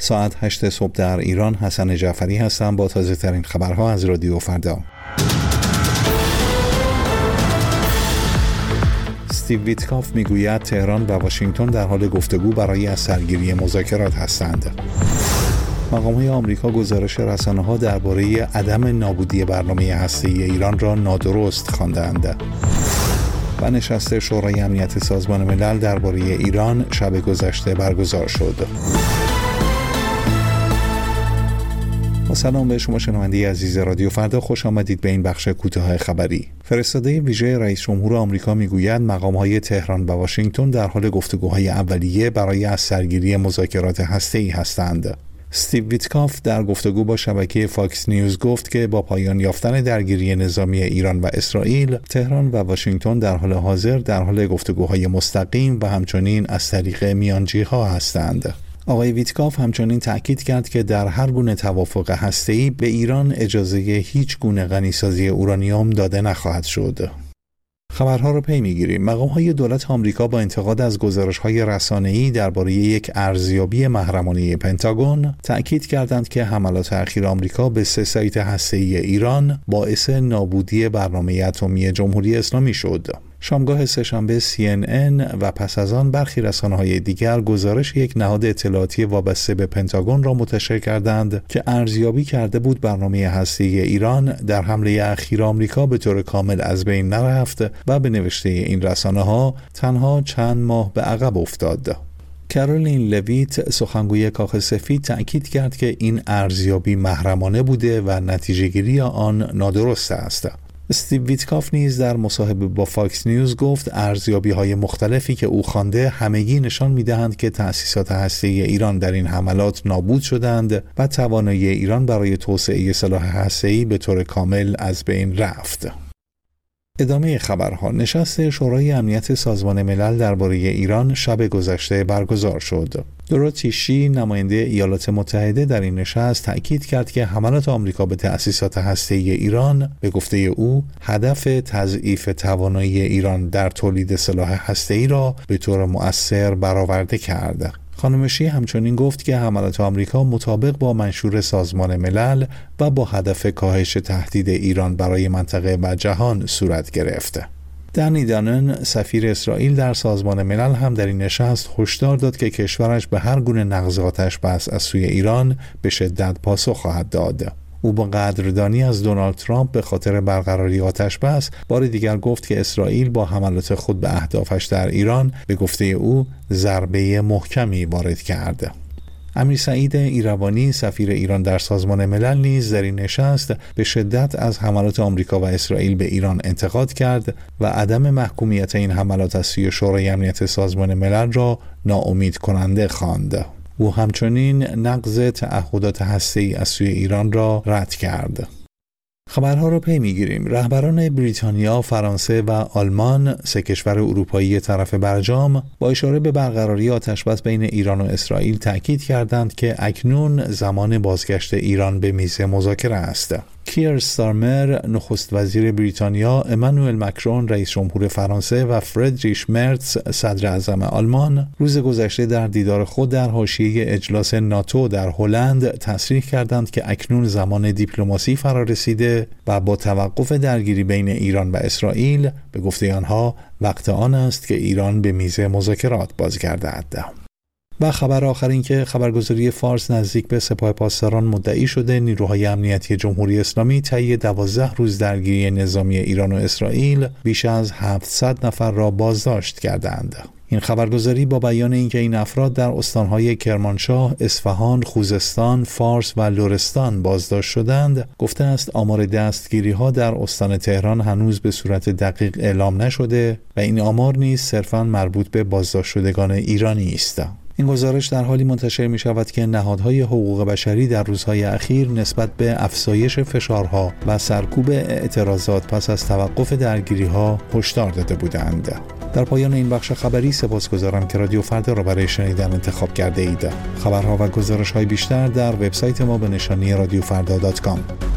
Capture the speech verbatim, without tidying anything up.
ساعت هشت صبح در ایران. حسن جعفری هستم با تازه ترین خبرها از رادیو فردا. استیو ویتکاف میگوید تهران و واشنگتن در حال گفتگو برای از سرگیری مذاکرات هستند. مقام‌های آمریکا گزارش رسانه‌ها درباره عدم نابودی برنامه هسته‌ای ایران را نادرست خواندند. و نشست شورای امنیت سازمان ملل درباره ایران شب گذشته برگزار شد. با سلام به شما شنونده عزیز رادیو فردا، خوش آمدید به این بخش کوتاه خبری. فرستاده ویژه رئیس جمهور آمریکا میگوید مقام‌های تهران و واشنگتن در حال گفتگوهای اولیه برای از سرگیری مذاکرات هسته‌ای هستند. استیو ویتکاف در گفتگو با شبکه فاکس نیوز گفت که با پایان یافتن درگیری نظامی ایران و اسرائیل، تهران و واشنگتن در حال حاضر در حال گفتگوهای مستقیم و همچنین از طریق میانجی‌ها هستند. آقای ویتکاف همچنین تأکید کرد که در هر گونه توافق هسته‌ای به ایران اجازه هیچ گونه غنیسازی اورانیوم داده نخواهد شد. خبرها رو پی میگیریم. مقام‌های دولت آمریکا با انتقاد از گزارش‌های رسانه‌ای درباره یک ارزیابی محرمانه پنتاگون تأکید کردند که حملات اخیر آمریکا به سه سایت هسته‌ای ایران باعث نابودی برنامه اتمی جمهوری اسلامی شد. شامگاه سه‌شنبه سی ان ان و پس از آن برخی رسانه‌های دیگر گزارش یک نهاد اطلاعاتی وابسته به پنتاگون را منتشر کردند که ارزیابی کرده بود برنامه هسته‌ای ایران در حمله اخیر آمریکا به طور کامل از بین نرفت و به نوشته این رسانه‌ها تنها چند ماه به عقب افتاد. کارولین لویت سخنگوی کاخ سفید تأکید کرد که این ارزیابی محرمانه بوده و نتیجه‌گیری آن نادرست است. استیو ویتکاف نیز در مصاحبه با فاکس نیوز گفت ارزیابی‌های مختلفی که او خوانده همگی نشان می‌دهند که تأسیسات هسته‌ای ایران در این حملات نابود شدند و توانایی ایران برای توسعه سلاح هسته‌ای به طور کامل از بین رفت. ادامه خبرها. نشست شورای امنیت سازمان ملل درباره ایران شب گذشته برگزار شد. دوروتی شی نماینده ایالات متحده در این نشست تأکید کرد که حملات آمریکا به تأسیسات هسته‌ای ایران به گفته او هدف تضعیف توانایی ایران در تولید سلاح هسته‌ای را به طور مؤثر برآورده کرد. خانم شی همچنین گفت که حملات آمریکا مطابق با منشور سازمان ملل و با هدف کاهش تهدید ایران برای منطقه و جهان صورت گرفت. دنی دانن سفیر اسرائیل در سازمان ملل هم در این نشست هشدار داد که کشورش به هر گونه نقض آتش‌بس از سوی ایران به شدت پاسخ خواهد داد. او با قدردانی از دونالد ترامپ به خاطر برقراری آتش‌بس بار دیگر گفت که اسرائیل با حملات خود به اهدافش در ایران به گفته او ضربه محکمی وارد کرد. امیر سعید ایروانی سفیر ایران در سازمان ملل نیز در این نشست به شدت از حملات آمریکا و اسرائیل به ایران انتقاد کرد و عدم محکومیت این حملات از سوی شورای امنیت سازمان ملل را ناامید کننده خواند. او همچنین نقض تعهدات هسته‌ای از سوی ایران را رد کرد. خبرها را پی میگیریم. رهبران بریتانیا، فرانسه و آلمان، سه کشور اروپایی طرف برجام، با اشاره به برقراری آتش‌بس بین ایران و اسرائیل تأکید کردند که اکنون زمان بازگشت ایران به میز مذاکره است. کیر استارمر نخست وزیر بریتانیا، امانوئل مکرون رئیس جمهور فرانسه و فردریش مرتز صدر اعظم آلمان روز گذشته در دیدار خود در حاشیه اجلاس ناتو در هلند تصریح کردند که اکنون زمان دیپلماسی فرا رسیده و با توقف درگیری بین ایران و اسرائیل به گفته آنها وقت آن است که ایران به میز مذاکرات بازگردد. و خبر آخر این که خبرگزاری فارس نزدیک به سپاه پاسداران مدعی شده نیروهای امنیتی جمهوری اسلامی طی دوازده روز درگیری نظامی ایران و اسرائیل بیش از هفتصد نفر را بازداشت کردند. این خبرگزاری با بیان اینکه این افراد در استانهای کرمانشاه، اصفهان، خوزستان، فارس و لرستان بازداشت شدند، گفته است آمار دستگیری‌ها در استان تهران هنوز به صورت دقیق اعلام نشده و این آمار نیز صرفاً مربوط به بازداشت شدگان ایرانی است. این گزارش در حالی منتشر می شود که نهادهای حقوق بشری در روزهای اخیر نسبت به افزایش فشارها و سرکوب اعتراضات پس از توقف درگیری‌ها هشدار داده بودند. در پایان این بخش خبری سپاسگزارم که رادیو فردا را برای شنیدن انتخاب کرده اید. خبرها و گزارش‌های بیشتر در وبسایت ما به نشانی رادیو فردا دات کام.